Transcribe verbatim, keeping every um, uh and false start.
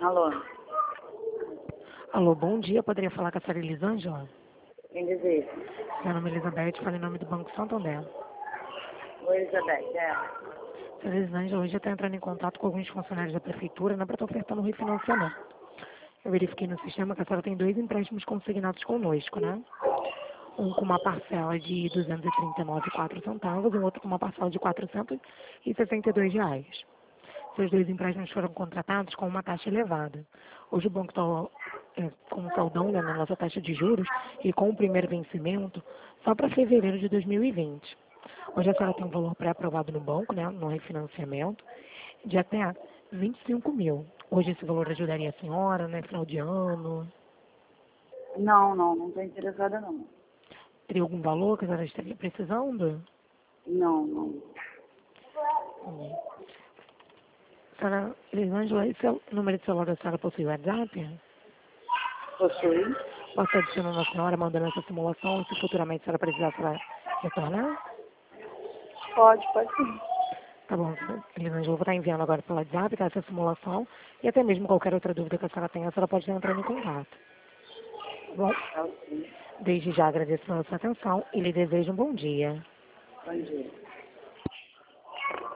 Alô, Alô, bom dia. Poderia falar com a senhora Elisângela? quem deseja? Meu nome é Elizabeth, falo em nome do Banco Santander. Oi, Elizabeth, é. Senhora Elisângela, hoje eu estou entrando em contato com alguns funcionários da prefeitura, né, para estar ofertando um refinanciamento. Eu verifiquei no sistema que a senhora tem dois empréstimos consignados conosco, né? Um com uma parcela de duzentos e trinta e nove vírgula quatro centavos e o outro com uma parcela de quatrocentos e sessenta e dois reais. Seus dois empréstimos foram contratados com uma taxa elevada. Hoje o banco está é, com um saldão, né, na nossa taxa de juros e com o primeiro vencimento só para fevereiro de dois mil e vinte. Hoje a senhora tem um valor pré-aprovado no banco, né, no refinanciamento, de até vinte e cinco mil. Hoje esse valor ajudaria a senhora, né, final de ano. Não, não, não estou interessada não. Teria algum valor que a senhora estaria precisando? Não, não. Hum. Senhora Elisângela, esse é o número de celular da senhora possui WhatsApp? Possui? Posso estar adicionando a senhora, mandando essa simulação, e se futuramente a senhora precisar, a senhora retornar? Pode, pode sim. Tá bom, Elisângela, eu vou estar enviando agora pelo WhatsApp, tá, essa simulação, e até mesmo qualquer outra dúvida que a senhora tenha, a senhora pode estar entrando em contato. Tá bom? Tá ok. Desde já agradeço pela sua atenção e lhe desejo um bom dia. Bom dia.